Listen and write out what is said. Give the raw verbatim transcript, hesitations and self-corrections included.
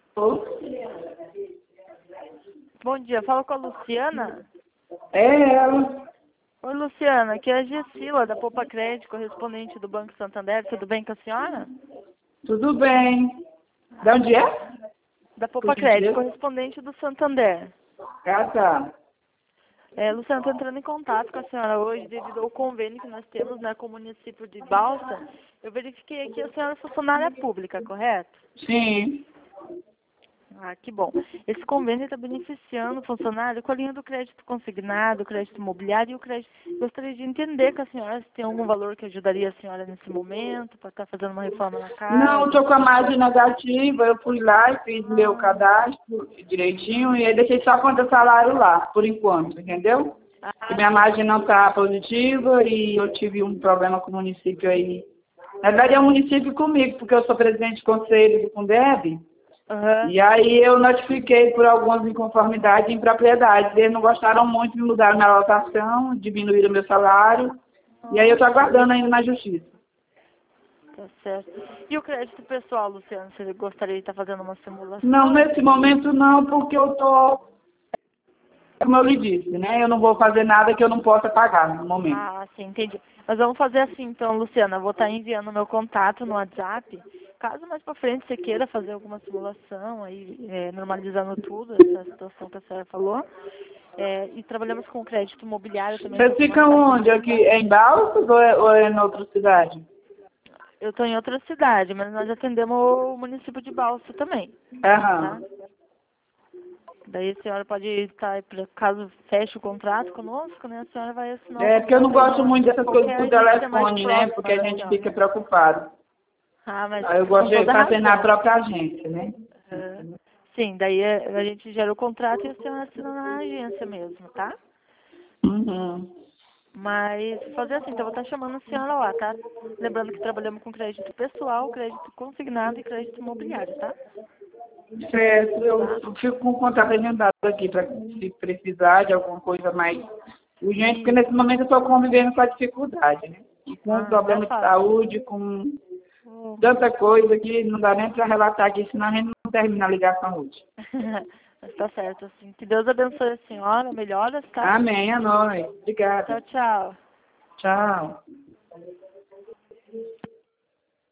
Bom dia, fala com a Luciana. É ela. Oi, Luciana, aqui é a Gessila, da Poupa Crédito, correspondente do Banco Santander. Tudo bem com a senhora? Tudo bem. De onde é? Da Poupa Crédito, correspondente do Santander. Ah, tá. É, Luciana, estou entrando em contato com a senhora hoje devido ao convênio que nós temos, né, com o município de Balsa. Eu verifiquei aqui a senhora é funcionária pública, correto? Sim. Ah, que bom. Esse convênio está beneficiando o funcionário com a linha do crédito consignado, crédito imobiliário e o crédito. Gostaria de entender com a senhora se tem algum valor que ajudaria a senhora nesse momento, para estar fazendo uma reforma na casa. Não, estou com a margem negativa. Eu fui lá e fiz ah. meu cadastro direitinho e aí deixei só conta salário lá, por enquanto, entendeu? Ah. Porque minha margem não está positiva e eu tive um problema com o município aí. Na verdade, é o município comigo, porque eu sou presidente de conselho do Fundeb. Uhum. E aí eu notifiquei por algumas inconformidades em propriedade. Eles não gostaram muito, me mudaram minha lotação, diminuíram meu salário. Uhum. E aí eu estou aguardando ainda na justiça. Tá certo. E o crédito pessoal, Luciano, você gostaria de estar fazendo uma simulação? Não, nesse momento não, porque eu estou, como eu lhe disse, né? Eu não vou fazer nada que eu não possa pagar no momento. Ah, sim, entendi. Mas vamos fazer assim então, Luciana, eu vou estar enviando meu contato no WhatsApp. Caso mais pra frente você queira fazer alguma simulação, aí é, normalizando tudo, essa situação que a senhora falou. É, e trabalhamos com crédito imobiliário também. Você fica onde? Aqui é em Balsas ou é, ou é em outra cidade? Eu estou em outra cidade, mas nós atendemos o município de Balsa também. Aham. Tá? Daí a senhora pode estar, caso feche o contrato conosco, né? A senhora vai assinar o É, porque eu não gosto muito dessas coisas por telefone, né? Porque a gente fica preocupado. Ah, mas Aí eu gosto de fazer razão. na própria agência, né? Uhum. Sim, daí a, a gente gera o contrato e a senhora assina na agência mesmo, tá? Uhum. Mas fazer assim, então eu vou estar chamando a senhora lá, tá? Lembrando que trabalhamos com crédito pessoal, crédito consignado e crédito imobiliário, tá? Certo, eu fico com o contato agendado aqui para se precisar de alguma coisa mais urgente, porque nesse momento eu estou convivendo com a dificuldade, né? E com ah, problema de saúde, com hum. tanta coisa que não dá nem para relatar aqui, senão a gente não termina a ligação hoje. Mas tá certo, assim. Que Deus abençoe a senhora, melhoras, tá? Amém, é nóis. Obrigada. Tchau, tchau. Tchau.